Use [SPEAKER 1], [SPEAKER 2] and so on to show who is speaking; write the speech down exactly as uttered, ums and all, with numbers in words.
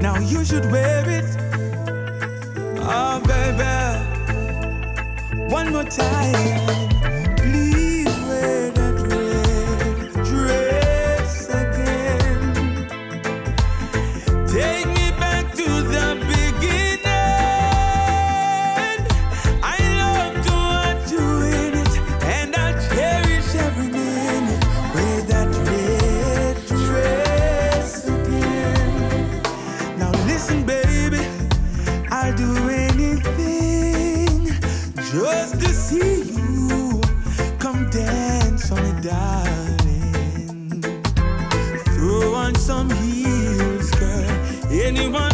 [SPEAKER 1] Now you should wear it. Oh, baby. One more time. Please wear that red dress again. Take me back to the beginning. I love to watch you in it, and I'll cherish every minute. Wear that red dress again. Now listen, baby, I'll do anything just to see you come dance on it, darling. Throw on some heels, girl. Anyone